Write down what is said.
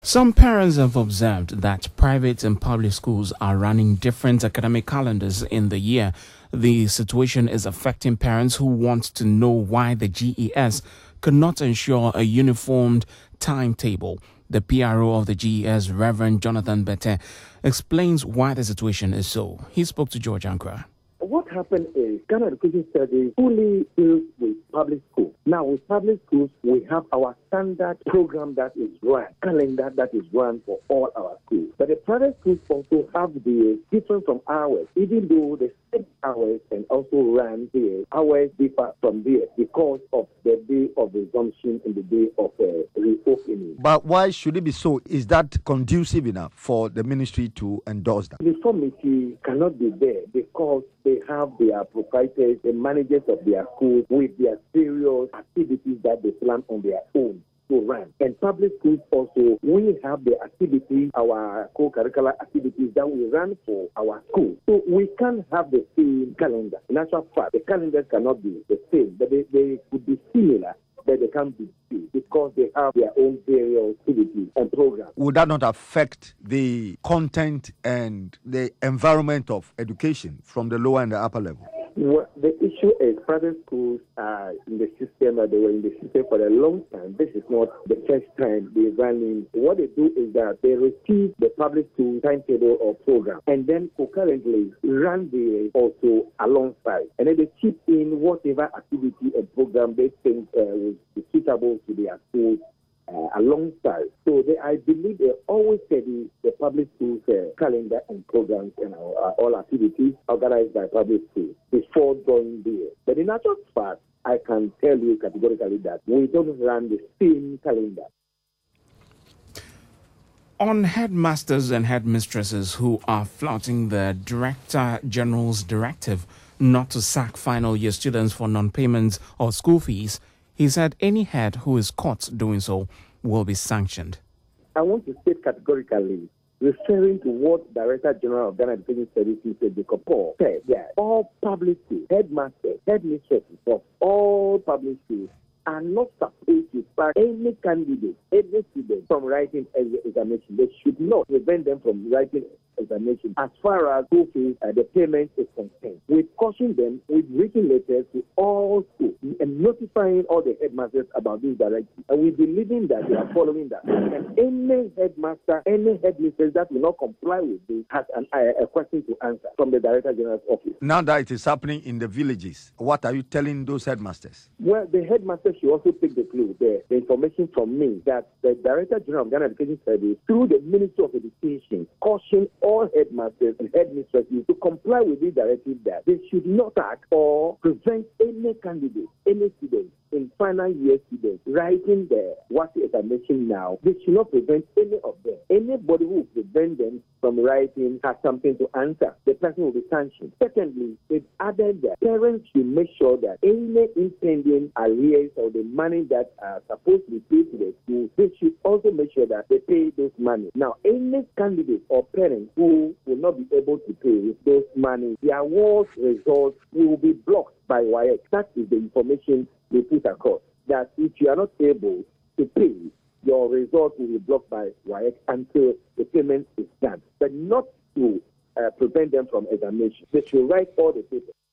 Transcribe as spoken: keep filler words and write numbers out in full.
Some parents have observed that private and public schools are running different academic calendars in the year. The situation is affecting parents who want to know why the G E S cannot ensure a uniformed timetable. The P R O of the G E S, Reverend Jonathan Bette, explains why the situation is so. He spoke to George Ankra. What happened is Ghana Education Service fully deals with public schools. Now, with public schools, we have our standard program that is run, calendar that is run for all our schools. But the private schools also have the different from ours, even though the same hours can also run the hours differ from there because of the day of resumption and the day of uh, reopening. But why should it be so? Is that conducive enough for the ministry to endorse that? The committee cannot be there because they have their proprietors, the managers of their schools with their serious activities that they plan on their own to run. And public schools also, we have the activities, our co-curricular activities that we run for our schools. So we can't have the same calendar. In actual fact, the calendars cannot be the same, but they, they could be similar, but they can't be same because they have their own various activities and programs. Would that not affect the content and the environment of education from the lower and the upper level? Well, the issue is private schools are in the system, that they were in the system for a long time. This is not the first time they run in. What they do is that they receive the public school timetable or program and then concurrently run the also alongside. And then they chip in whatever activity and program they think uh, will be suitable to their schools Uh, alongside. So they, I believe they always study the public schools uh, calendar and programs and uh, all activities organized by public schools before going there. But in actual fact, I can tell you categorically that we don't run the same calendar. On headmasters and headmistresses who are flouting the Director General's directive not to sack final year students for non-payments of school fees, he said any head who is caught doing so will be sanctioned. I want to state categorically, referring to what Director General of Ghana Education Services, Jacob Paul, said that all public schools, headmasters, headmistresses of all public schools are not supposed to sack any candidate, any student from writing examination. They should not prevent them from writing examination as far as school fees, uh, the payment is concerned. We caution them with written letters to all schools and notifying all the headmasters about this directive. And we believe in that they are following that. And any headmaster, any headmistress that will not comply with this has an, uh, a question to answer from the Director General's office. Now that it is happening in the villages, what are you telling those headmasters? Well, the headmaster should also take the clue, the, the information from me that the Director General of Ghana Education Service, through the Ministry of Education, caution all headmasters and headmistresses to comply with this directive that they should not act or prevent any candidate, any student in final year students writing the WASSCE examination now. They should not prevent any of them. Anybody who will prevent them from writing has something to answer. The person will be sanctioned. Secondly, they've added that parents should make sure that any impending arrears or the money that are supposed to be paid to the school, they should also make sure that they pay those money. Now, any candidate or parent who will not be able to pay those money, their awards results will be blocked by W A E C. That is the information they put across, that if you are not able to pay, your result will be blocked by W A E C until the payment is done, but not to uh, prevent them from examination. They should write all the papers.